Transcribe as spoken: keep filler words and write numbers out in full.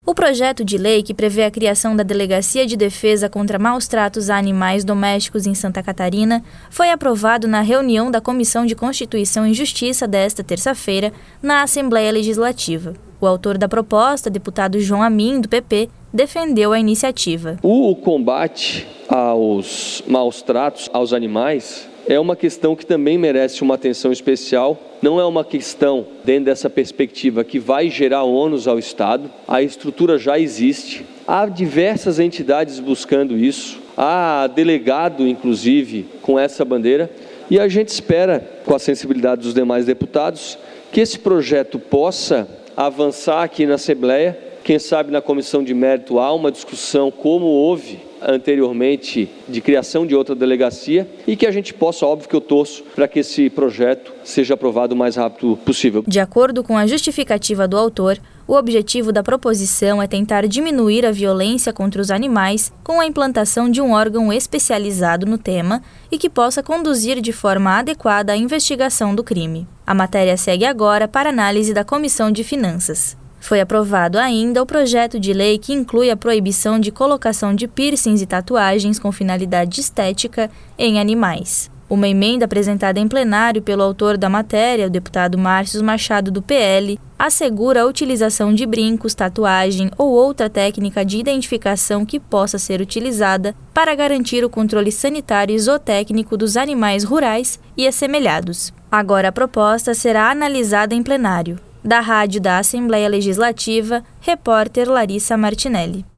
O projeto de lei que prevê a criação da Delegacia de Defesa contra Maus Tratos a Animais Domésticos em Santa Catarina foi aprovado na reunião da Comissão de Constituição e Justiça desta terça-feira na Assembleia Legislativa. O autor da proposta, deputado João Amin, do P P, defendeu a iniciativa. O combate aos maus tratos aos animais é uma questão que também merece uma atenção especial. Não é uma questão, dentro dessa perspectiva, que vai gerar ônus ao Estado. A estrutura já existe. Há diversas entidades buscando isso. Há delegado, inclusive, com essa bandeira. E a gente espera, com a sensibilidade dos demais deputados, que esse projeto possa avançar aqui na Assembleia. Quem sabe na Comissão de Mérito há uma discussão, como houve anteriormente, de criação de outra delegacia, e que a gente possa, óbvio que eu torço, para que esse projeto seja aprovado o mais rápido possível. De acordo com a justificativa do autor, o objetivo da proposição é tentar diminuir a violência contra os animais com a implantação de um órgão especializado no tema e que possa conduzir de forma adequada a investigação do crime. A matéria segue agora para análise da Comissão de Finanças. Foi aprovado ainda o projeto de lei que inclui a proibição de colocação de piercings e tatuagens com finalidade estética em animais. Uma emenda apresentada em plenário pelo autor da matéria, o deputado Márcio Machado, do P L, assegura a utilização de brincos, tatuagem ou outra técnica de identificação que possa ser utilizada para garantir o controle sanitário e zootécnico dos animais rurais e assemelhados. Agora a proposta será analisada em plenário. Da Rádio da Assembleia Legislativa, repórter Larissa Martinelli.